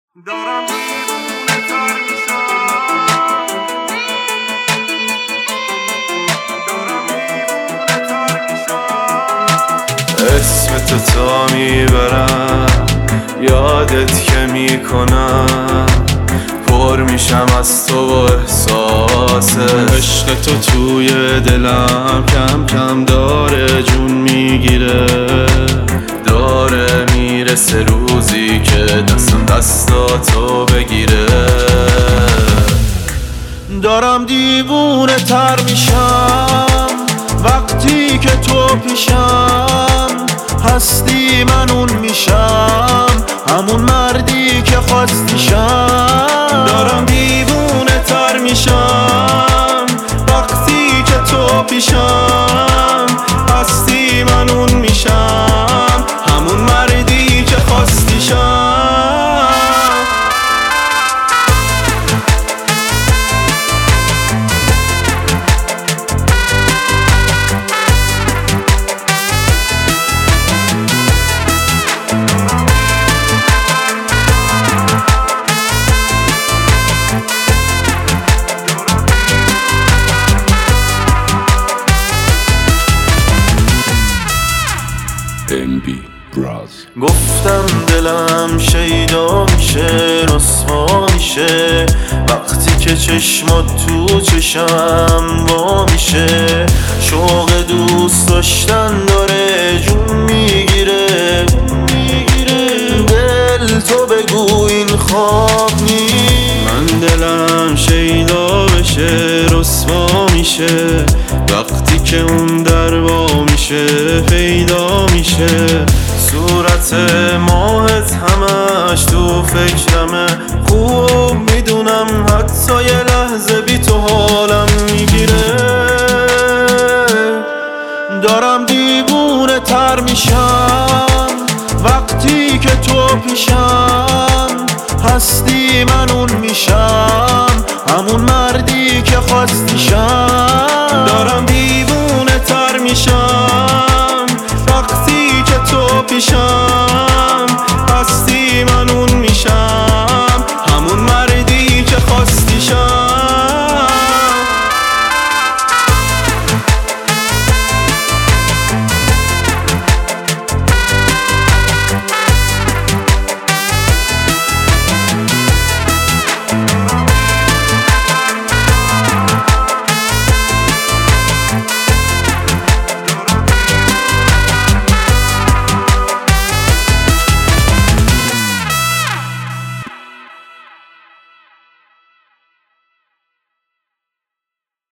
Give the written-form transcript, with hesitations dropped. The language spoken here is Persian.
دارم دیوونه تر میشم، دارم دیوونه تر میشم. اسم تو تا میبرم، یادت که میکنم، پر میشم از تو و احساس عشق تو توی دلم کم کم داره جون میگیره. داره میرسه روزی که دستم دستاتو بگیره. دارم دیوونه تر میشم وقتی که تو پیشم هستی، من اون میشم، همون مردی که خواستیشم. دارم دیوونه تر میشم وقتی که تو پیشم هستی، من اون میشم، همون مردی که خواستیشم. گفتم دلم شیدا میشه، رسوا میشه وقتی که چشمات تو چشم وا میشه. شوق دوست داشتن داره جون میگیره. دل تو بگو این خواب نیست. من دلم شیدا بشه، رسوا میشه وقتی که اون در وا میشه، پیدا میشه. صورت ماهت همش تو فکرمه، خوب میدونم حتی یه لحظه بی تو حالم میگیره. دارم دیوونه تر میشم وقتی که تو پیشم هستی، من